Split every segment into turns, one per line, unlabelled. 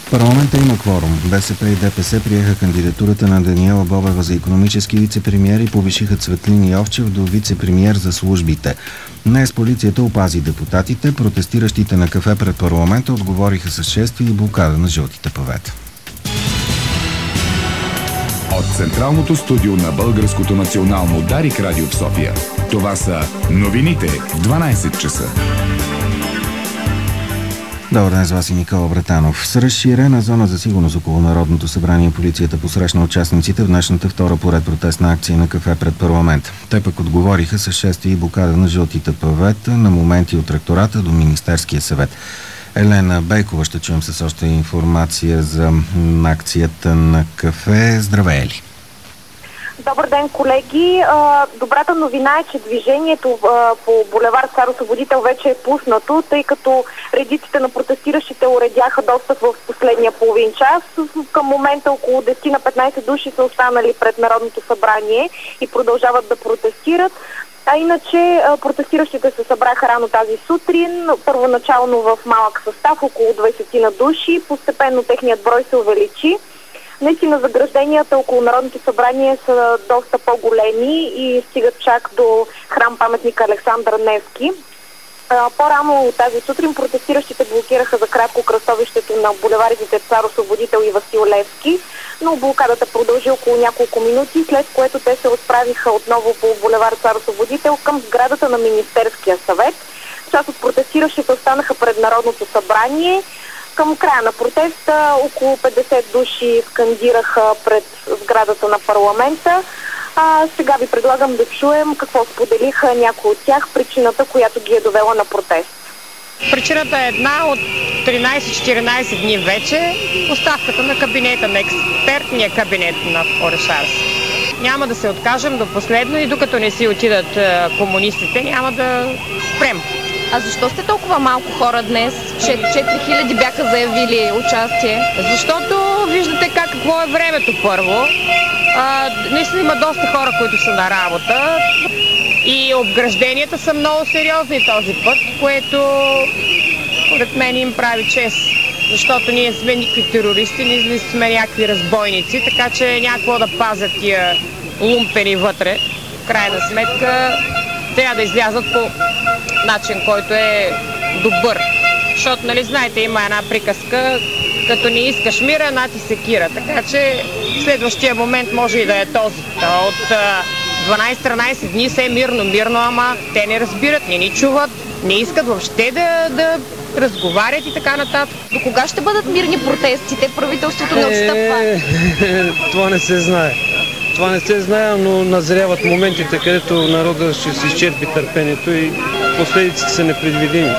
Парламента има кворум. БСП и ДПС приеха кандидатурата на Даниела Бобева за икономически вице-премиер и повишиха Цветлин Йовчев до вице-премиер за службите. Днес полицията опази депутатите. Протестиращите на кафе пред парламента отговориха с шествие и блокада на жълтите павета.
От Централното студио на Българското национално Дарик радио в София. Това са новините в 12 часа.
Добър ден, с вас и Никола Братанов. С разширена зона за сигурност около Народното събрание полицията посрещна участниците в днешната втора поред протестна акция на кафе пред парламент. Те пък отговориха с шествие и блокада на жълтите павета на моменти от ректората до Министерския съвет. Елена Бейкова ще чуем с още информация за акцията на кафе. Здравейли!
Добър ден, колеги! Добрата новина е, че движението по булевард Цар Освободител вече е пуснато, тъй като редиците на протестиращите уредяха доста в последния половин час. Към момента около 10 на 15 души са останали пред Народното събрание и продължават да протестират. А иначе протестиращите се събраха рано тази сутрин, първоначално в малък състав, около 20 на души. Постепенно техният брой се увеличи. Наистина загражденията около Народното събрание са доста по-големи и стигат чак до храм паметника Александър Невски. По-рано тази сутрин протестиращите блокираха за кратко кръстовището на булевардите Цар Освободител и Васил Левски, но блокадата продължи около няколко минути, след което те се отправиха отново по булевард Цар Освободител към сградата на Министерския съвет. Част от протестиращите останаха пред Народното събрание. Към края на протеста около 50 души скандираха пред сградата на парламента. Сега ви предлагам да чуем какво споделиха някои от тях, причината, която ги е довела на протест.
Причината е една от 13-14 дни вече. Оставката на кабинета, на експертния кабинет на Орешарски. Няма да се откажем до последно и докато не си отидат комунистите, няма да спрем.
А защо сте толкова малко хора днес? 4000 бяха заявили участие.
Защото виждате какво е времето първо. Наистина има доста хора, които са на работа и обгражденията са много сериозни този път, което според мен им прави чест. Защото ние сме никакви терористи, ние сме някакви разбойници, така че някакво да пазят тия лумпени вътре. В крайна сметка трябва да излязат по начин, който е добър. Защото, нали знаете, има една приказка, като не искаш мира, на ти секира. Така че следващия момент може и да е този. От 12-13 дни се е мирно, ама те не разбират, не ни чуват, не искат въобще да разговарят и така нататък.
До кога ще бъдат мирни протестите? Правителството не отстъпва.
Това не се знае. Това не се знае, но назряват моментите, където народа ще се изчерпи търпението и последиците са непредвидими.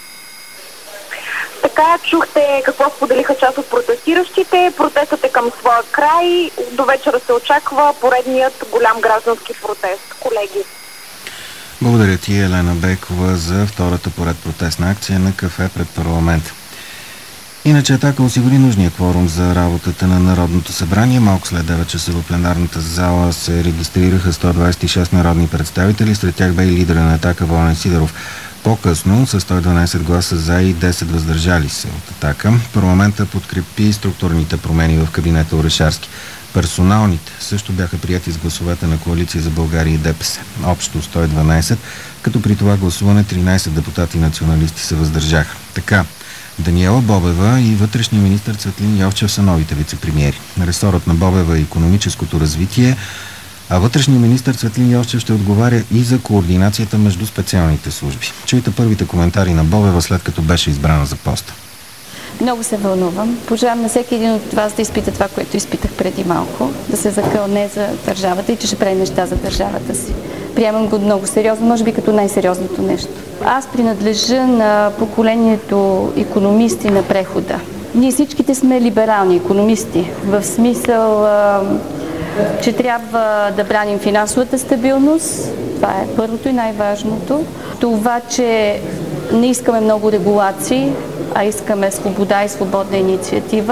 Така чухте какво споделиха част от протестиращите. Протестът е към своя край. До вечера се очаква поредният голям граждански протест. Колеги.
Благодаря ти, Елена Бекова, за втората поред протестна акция на кафе пред парламент. Иначе Атака осигури нужния кворум за работата на Народното събрание. Малко след 9 часа в пленарната зала се регистрираха 126 народни представители. Сред тях бе и лидера на Атака Волен Сидеров. По-късно, с 112 гласа за и 10 въздържали се от Атака, парламента подкрепи структурните промени в кабинета Орешарски. Персоналните също бяха прияти с гласовете на Коалиция за България и ДПС. Общо 112, като при това гласуване 13 депутати националисти се въздържаха. Така, Даниела Бобева и вътрешния министър Цветлин Йовчев са новите вице-премиери. Ресорът на Бобева е икономическото развитие, а вътрешният министър Цветлин Йовчев ще отговаря и за координацията между специалните служби. Чуйте първите коментари на Бобева, след като беше избрана за поста.
Много се вълнувам. Пожелавам на всеки един от вас да изпита това, което изпитах преди малко, да се закълне за държавата и че ще прави неща за държавата си. Приемам го много сериозно, може би като най-сериозното нещо. Аз принадлежа на поколението икономисти на прехода. Ние всичките сме либерални икономисти, в смисъл, че трябва да браним финансовата стабилност. Това е първото и най-важното. Това, че не искаме много регулации, а искаме свобода и свободна инициатива.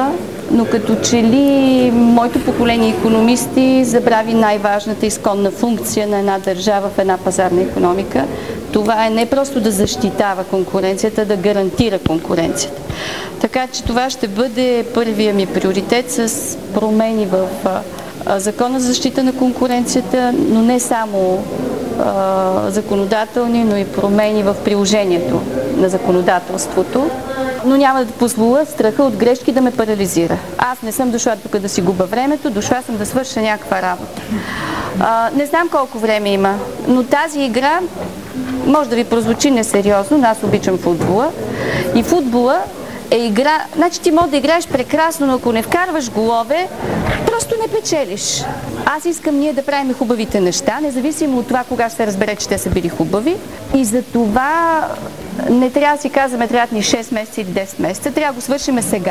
но като че ли моето поколение икономисти забрави най-важната изконна функция на една държава в една пазарна икономика. Това е не просто да защитава конкуренцията, да гарантира конкуренцията. Така че това ще бъде първия ми приоритет с промени в Закона за защита на конкуренцията, но не само законодателни, но и промени в приложението на законодателството. Но няма да позволя страха от грешки да ме парализира. Аз не съм дошла тук да си губа времето, дошла съм да свърша някаква работа. Не знам колко време има, но тази игра може да ви прозвучи несериозно, но аз обичам футбола. И футбола е игра, значи ти можеш да играеш прекрасно, но ако не вкарваш голове, просто не печелиш. Аз искам ние да правим хубавите неща, независимо от това кога ще се разбере, че те са били хубави. И за това не трябва да си казваме, трябва ни 6 месеца или 10 месеца, трябва да го свършим сега.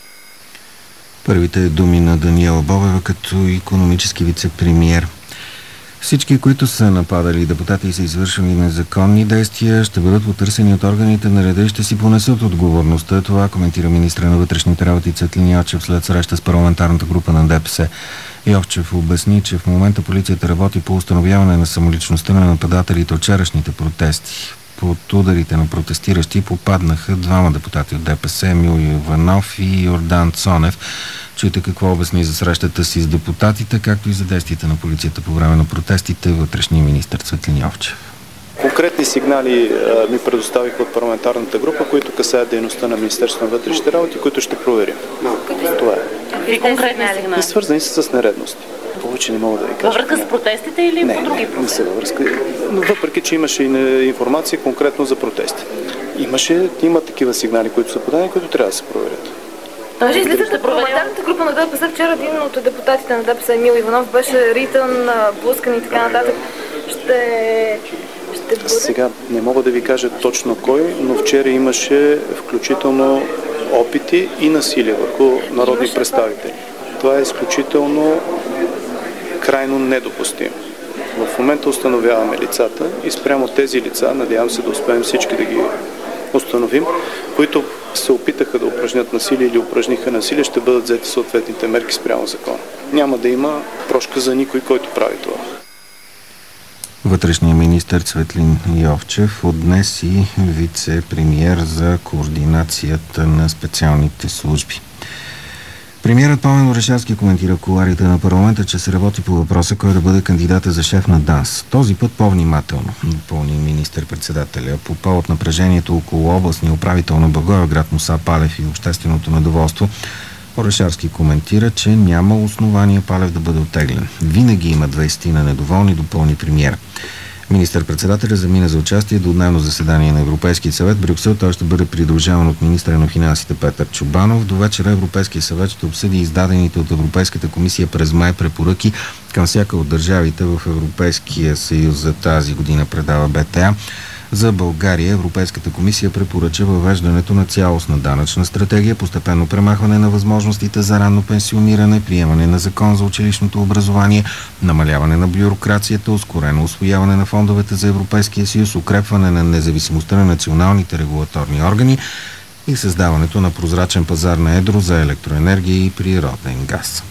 Първите думи на Даниела Бобева като икономически вице-премиер. Всички, които са нападали депутати и са извършили незаконни действия, ще бъдат потърсени от органите на реда и ще си понесат отговорността. Това коментира министра на вътрешните работи Цветлин Йовчев след среща с парламентарната група на ДПС. Йовчев обясни, че в момента полицията работи по установяване на самоличността на нападателите от вчерашните протести. Под ударите на протестиращи попаднаха двама депутати от ДПС, Емил Иванов и Йордан Цонев. Чуйте какво обясни за срещата си с депутатите, както и за действията на полицията по време на протестите вътрешния министър Цветлин Йовчев.
Конкретни сигнали ми предоставих от парламентарната група, които касаят дейността на Министерството на вътрешните работи, които ще проверим. Това е.
И конкретни сигнали?
И свързани с нередности. Повече не мога да ви кажа.
Във връзка с протестите или по други протести?
Не са във връзка. Въпреки, че имаше информация конкретно за протести. Има такива сигнали, които са подадени, които трябва да се проверят.
Даже излизате парламентарната група на ДПС. Вчера един от депутатите на ДПС, Емил Иванов, беше ритън, блъскан и така нататък. Ще бъде?
Сега не мога да ви кажа точно кой, но вчера имаше включително опити и насилие върху народни представители. Това е изключително крайно недопустимо. В момента установяваме лицата и спрямо тези лица, надявам се да успеем всички да ги установим, които се опитаха да упражнят насилие или упражниха насилие, ще бъдат взети съответните мерки спрямо закона. Няма да има прошка за никой, който прави това.
Вътрешният министър Цветлин Йовчев от днес и вице-премиер за координацията на специалните служби. Премиерът Пламен Орешарски коментира в кулоарите на парламента, че се работи по въпроса кой да бъде кандидата за шеф на ДАНС. Този път по-внимателно, допълни министър-председателя. По повод напрежението около областния управител на Благоевград Муса Палев и общественото недоволство, Орешарски коментира, че няма основания Палев да бъде оттеглен. Винаги има 20 на недоволни, допълни премиер. Министър-председателя замина за участие до дневно заседание на Европейския съвет. Брюксел той ще бъде придружаван от министъра на финансите Петър Чобанов. До вечера Европейския съвет ще обсъди издадените от Европейската комисия през май препоръки към всяка от държавите в Европейския съюз за тази година, предава БТА. За България Европейската комисия препоръча въвеждането на цялостна данъчна стратегия, постепенно премахване на възможностите за ранно пенсиониране, приемане на закон за училищното образование, намаляване на бюрокрацията, ускорено усвояване на фондовете за Европейския съюз, укрепване на независимостта на националните регулаторни органи и създаването на прозрачен пазар на едро за електроенергия и природен газ.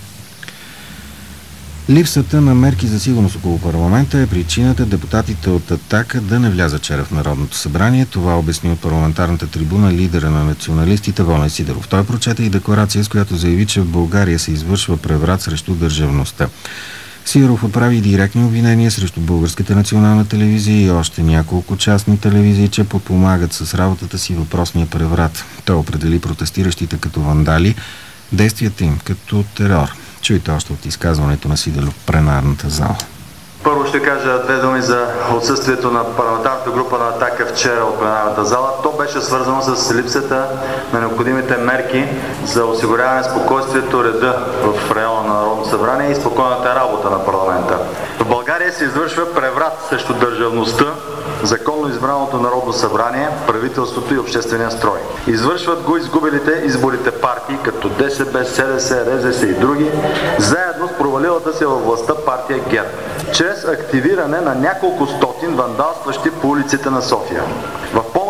Липсата на мерки за сигурност около парламента е причината депутатите от „Атака“ да не влязат вчера в Народното събрание. Това обясни от парламентарната трибуна лидера на националистите Волен Сидеров. Той прочете и декларация, с която заяви, че в България се извършва преврат срещу държавността. Сидеров отправи директни обвинения срещу Българската национална телевизия и още няколко частни телевизии, че подпомагат с работата си въпросния преврат. Той определи протестиращите като вандали, действията им като терор. Чуйте още от изказването на Сидеров в пленарната зала.
Първо ще кажа две думи за отсъствието на парламентарната група на „Атака“ вчера от пленарната зала. То беше свързано с липсата на необходимите мерки за осигуряване на спокойствието, реда в района на Народното събрание и спокойната работа на парламента. В България се извършва преврат срещу държавността, законно избраното Народно събрание, правителството и обществения строй. Извършват го изгубилите изборите партии, като ДСБ, СДС, РЗС и други, заедно с провалилата се във властта партия ГЕРБ, чрез активиране на няколко стотин вандалстващи по улиците на София. В помощ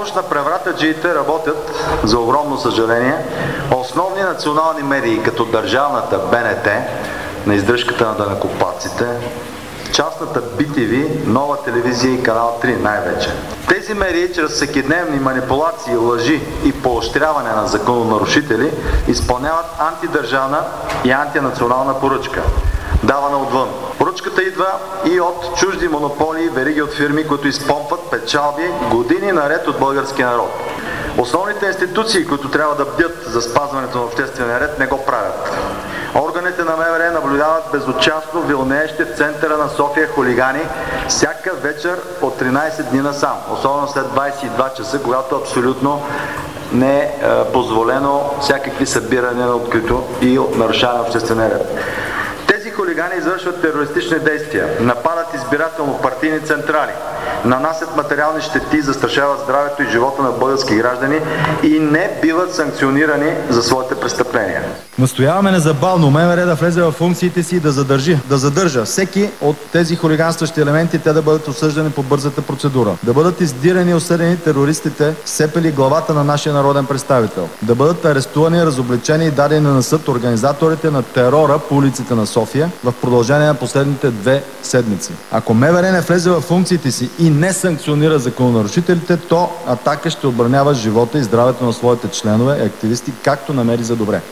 помощ на превратаджиите работят, за огромно съжаление, основни национални медии, като държавната БНТ, на издръжката на данъкоплатците, частната BTV, Нова телевизия и Канал 3 най-вече. Тези медии чрез всекидневни манипулации, лъжи и поощряване на закононарушители изпълняват антидържавна и антинационална поръчка, давана отвън. Поръчката идва и от чужди монополи, вериги от фирми, които изпомпват печалби години наред от българския народ. Основните институции, които трябва да бдят за спазването на обществения ред, не го правят. Органите на МВР наблюдават безучастно вилнеещи в центъра на София хулигани всяка вечер от 13 дни насам, особено след 22 часа, когато абсолютно не е позволено всякакви събирания на открито и нарушаване на обществения ред. Тези хулигани извършват терористични действия, нападат избирателно партийни централи, нанасят материални щети, застрашават здравето и живота на български граждани и не биват санкционирани за своите престъпления.
Настояваме незабавно МВР да влезе в функциите си и да задържа всеки от тези хулиганстващи елементи, те да бъдат осъждани по бързата процедура. Да бъдат издирани и осъдени терористите, сепели главата на нашия народен представител. Да бъдат арестувани, разобличени и дадени на съд организаторите на терора по улиците на София в продължение на последните 2 седмици. Ако МВР не влезе в функциите си и не санкционира закононарушителите, то Атака ще отбранява живота и здравето на своите членове и активисти, както намери за добре.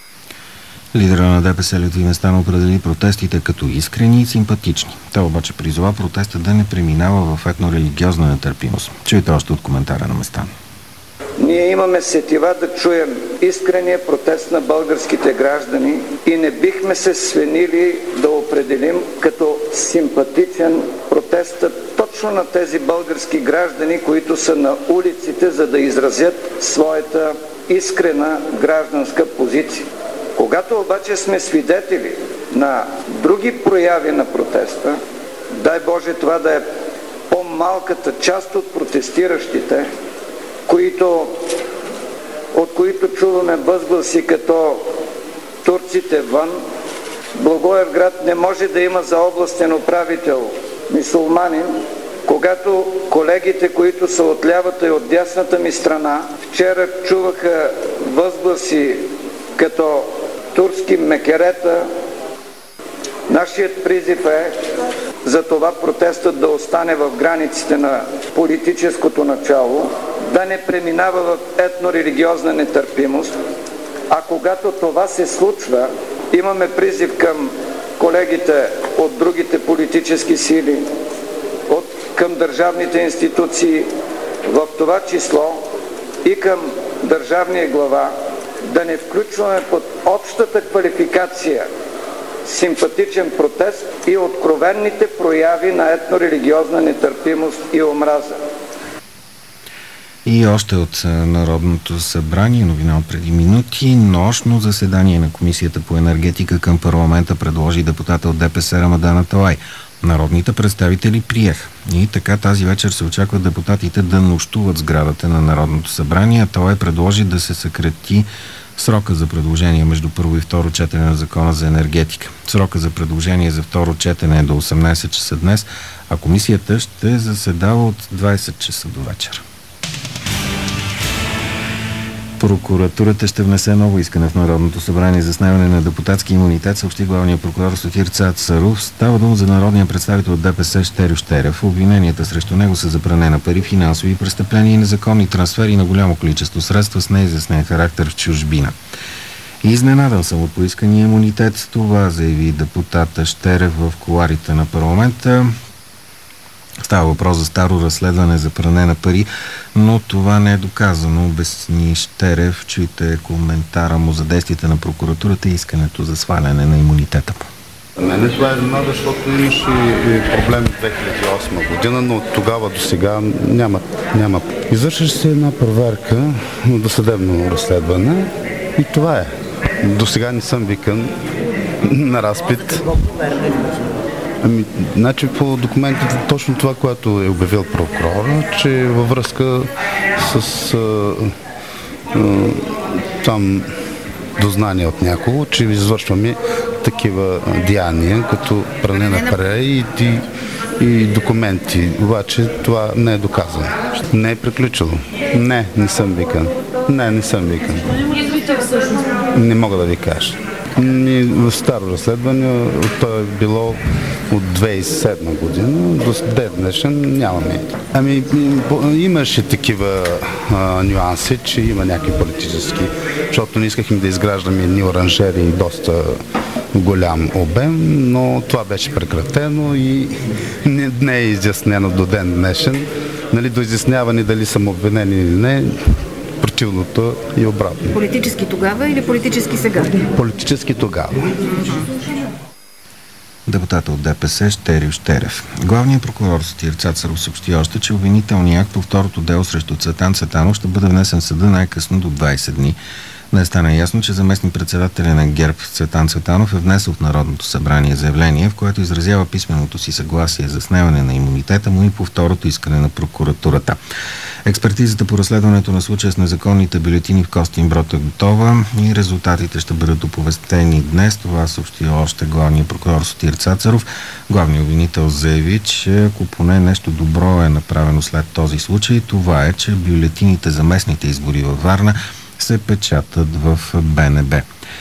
Лидера на ДПС Лютви Местан определи протестите като искрени и симпатични. Той обаче призова протеста да не преминава в етнорелигиозна нетърпимост. Чуйте още от коментара на Местан.
Ние имаме сетива да чуем искрения протест на българските граждани и не бихме се свенили да определим като симпатичен протестът точно на тези български граждани, които са на улиците, за да изразят своята искрена гражданска позиция. Когато обаче сме свидетели на други прояви на протеста, дай Боже това да е по-малката част от протестиращите, от които чуваме възгласи като турците вън, Благоевград не може да има за областен управител мюсюлманин, когато колегите, които са от лявата и от дясната ми страна, вчера чуваха възгласи като турски мекерета. Нашият призив е за това протестът да остане в границите на политическото начало, да не преминава в етнорелигиозна нетърпимост, а когато това се случва, имаме призив към колегите от другите политически сили, към държавните институции, в това число и към държавния глава, да не включваме под общата квалификация симпатичен протест и откровенните прояви на етнорелигиозна нетърпимост и омраза.
И още от Народното събрание, новина от преди минути, нощно заседание на Комисията по енергетика към парламента предложи депутата от ДПС Рамадан Аталай. Народните представители приеха. И така тази вечер се очаква депутатите да нощуват сградата на Народното събрание. Аталай предложи да се съкрати срока за предложение между първо и второ четене на Закона за енергетика. Срока за предложение за второ четене е до 18 часа днес, а комисията ще заседава от 20 часа до вечер. Прокуратурата ще внесе ново искане в Народното събрание за снемане на депутатски имунитет, съобщи главният прокурор Сотир Цацаров. Става дума за народния представител от ДПС Щерьо Щерев. Обвиненията срещу него са за пране на пари, финансови престъпления и незаконни трансфери на голямо количество средства с неизяснен характер в чужбина. Изненадан съм от поискания имунитет. Това заяви депутата Щерев в кулоарите на парламента. Става въпрос за старо разследване за пране на пари, но това не е доказано, обясни Щерев. Чуйте коментара му за действията на прокуратурата и искането за сваляне на имунитета му.
Мене това е изненада, защото имаше проблем в 2008 година, но от тогава до сега няма. Извършваше се една проверка на досъдебно разследване и това е. До сега не съм викан на разпит. Значи по документите точно това, което е обявил прокурора, че във връзка с там дознание от някого, че извършваме такива деяния, като пране на пари и и документи, обаче това не е доказано. Не е приключило. Не съм викан. Не съм викан. Не мога да ви кажа. В старо разследване, то е било от 2007 година, до ден днешен нямаме. Имаше такива нюанси, че има някакви политически, защото не искахме да изграждаме едни оранжери доста голям обем, но това беше прекратено и не е изяснено до ден днешен. До изясняване дали съм обвинен или не, противното и обратно.
Политически тогава или политически сега?
Политически тогава.
Депутата от ДПС Щерил Щерев. Главният прокурор Сотир Цацаров съобщи още, че обвинителният акт по второто дело срещу Цветан Цветанов ще бъде внесен в съда най-късно до 20 дни. Днес стана ясно, че заместник-председателя на ГЕРБ Цветан Цветанов е внесъл в Народното събрание заявление, в което изразява писменото си съгласие за снемане на имунитета му и по второто искане на прокуратурата. Експертизата по разследването на случая с незаконните бюлетини в Костинброд е готова и резултатите ще бъдат оповестени днес. Това съобщи още главният прокурор Сотир Цацаров. Главният обвинител заяви, че ако поне нещо добро е направено след този случай, това е, че бюлетините за местните избори във Варна се печатат в БНБ.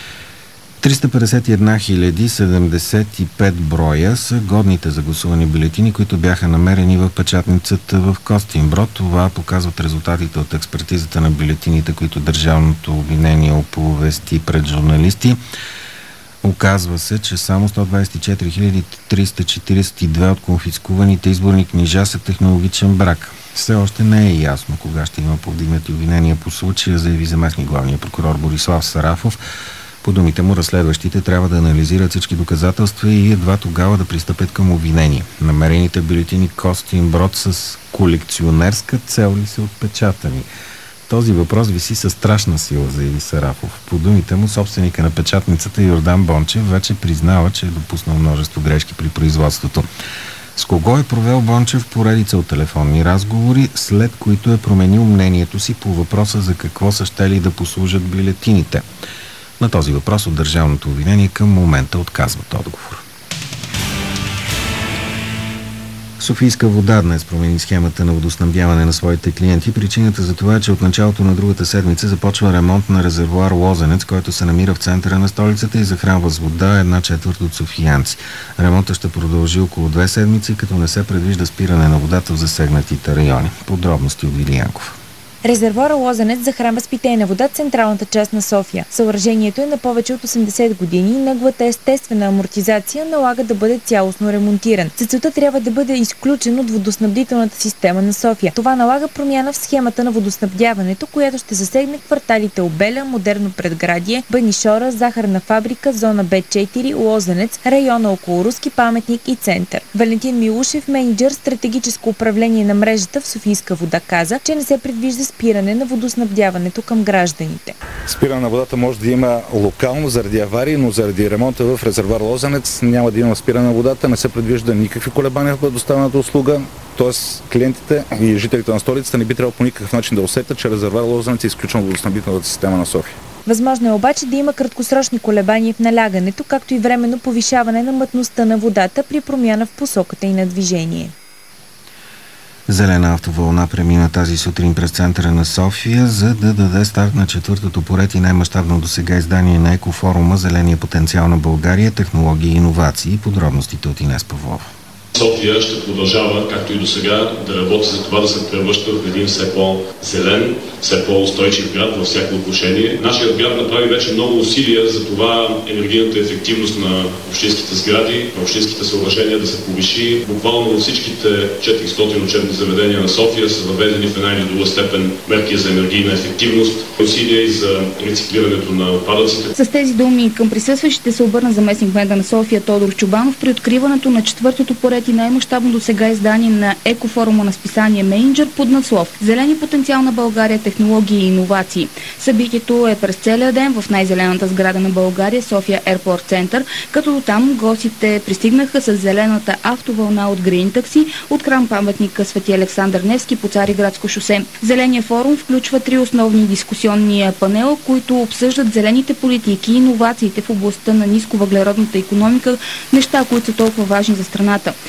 351 075 броя са годните за гласуване бюлетини, които бяха намерени в печатницата в Костинброд. Това показват резултатите от експертизата на бюлетините, които държавното обвинение оповести пред журналисти. Оказва се, че само 124 342 от конфискуваните изборни книжа са технологичен брак. Все още не е ясно кога ще има повдигнати обвинения по случая, заяви заместник главния прокурор Борислав Сарафов. По думите му, разследващите трябва да анализират всички доказателства и едва тогава да пристъпят към обвинение. Намерените бюлетини Костинброд с колекционерска цел ли са отпечатани? Този въпрос виси със страшна сила, заяви Сарафов. По думите му, собственика на печатницата Йордан Бончев вече признава, че е допуснал множество грешки при производството. С кого е провел Бончев поредица от телефонни разговори, след които е променил мнението си по въпроса за какво са щели да послужат бюлетините? На този въпрос от държавното обвинение към момента отказват отговор. Софийска вода днес промени схемата на водоснабдяване на своите клиенти. Причината за това е, че от началото на другата седмица започва ремонт на резервоар Лозенец, който се намира в центъра на столицата и захранва с вода 1/4 от софиянци. Ремонтът ще продължи около 2 седмици, като не се предвижда спиране на водата в засегнатите райони. Подробности от Вилиянков.
Резервоара Лозенец захранва с питейна вода централната част на София. Съоръжението е на повече от 80 години и неговата естествена амортизация налага да бъде цялостно ремонтиран. За целта трябва да бъде изключен от водоснабдителната система на София. Това налага промяна в схемата на водоснабдяването, която ще засегне кварталите Обеля, Модерно предградие, Банишора, Захарна фабрика, зона Б4, Лозенец, района около Руски паметник и център. Валентин Милушев, мениджър стратегическо управление на мрежата в Софийска вода, каза, че не се предвижда спиране на водоснабдяването към гражданите.
Спиране на водата може да има локално заради аварии, но заради ремонта в резервоар Лозенец няма да има спиране на водата, не се предвижда никакви колебания в предоставената услуга, т.е. клиентите и жителите на столицата не би трябвало по никакъв начин да усетят, че резервоар Лозенец е изключен от водоснабдителната система на София.
Възможно е обаче да има краткосрочни колебания в налягането, както и временно повишаване на мътността на водата при промяна в посоката и на движение.
Зелена автовълна премина тази сутрин през центъра на София, за да даде старт на четвъртото поред и най-мащабно досега издание на екофорума "Зеления потенциал на България, технологии и иновации". Подробностите от Инес Павлова.
София ще продължава, както и до сега, да работи за това да се превръща в един все по-зелен, все по-устойчив град във всяко отношение. Нашият град направи вече много усилия за това енергийната ефективност на общинските сгради, на общинските съоръжения да се повиши. Буквално във всичките 400 учебни заведения на София са въведени в една или друга степен мерки за енергийна ефективност, усилия и за рециклирането на отпадъците.
С тези думи към присъстващите се обърна заместник-кмета на София Тодор Чубанов при откриването на четвъртото поред и най-мащабно до сега издание на екофорума на списание Мениджър под надслов "Зелени потенциал на България, технологии и иновации". Събитието е през целия ден в най-зелената сграда на България, София Airport Center, като до там гостите пристигнаха с зелената автовълна от Green Taxi от крам паметника Свети Александър Невски по Цариградско шосе. Зеления форум включва 3 основни дискусионни панела, които обсъждат зелените политики и иновациите в областта на нисковъглеродната икономика, неща, които са толкова важни за страната.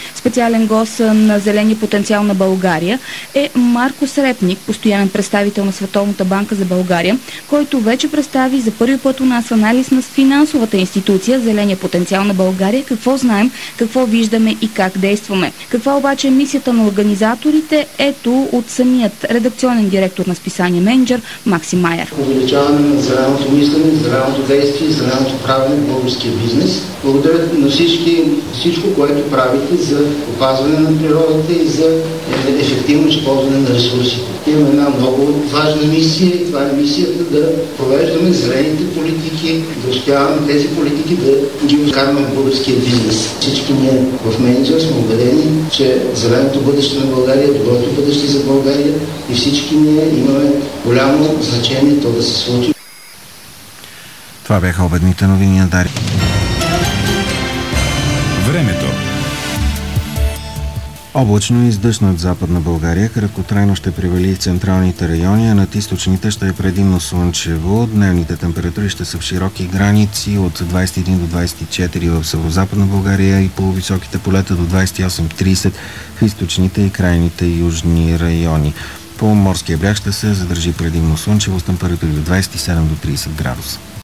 Специален гост на Зеления потенциал на България е Маркос Репник, постоянен представител на Световната банка за България, който вече представи за първи път у нас анализ на финансовата институция Зеления потенциал на България, какво знаем, какво виждаме и как действаме. Каква обаче е мисията на организаторите? Ето от самият редакционен директор на списание Мениджър Максим Майер.
Увеличаване на зеленото мислене, зеленото действие, зеленото правене в българския бизнес. Благодаря на всичко, което правите за опазване на природата и за ефективно използване на ресурсите. Имаме една много важна мисия и това е мисията да провеждаме зелените политики, да успяваме тези политики да ги вкарваме в българския бизнес. Всички ние в Мениджър сме убедени, че зеленото бъдеще на България е доброто бъдеще за България и всички ние имаме голямо значение то да се случи.
Това бяха обедните новини на Дарик.
Времето.
Облачно и с дъжд над Западна България, краткотрайно ще превали в централните райони, а над източните ще е предимно слънчево. Дневните температури ще са в широки граници от 21 до 24 в Северозападна България и по високите полета до 28-30 в източните и крайните южни райони. По морския бряг ще се задържи предимно слънчево с температури от 27 до 30 градуса.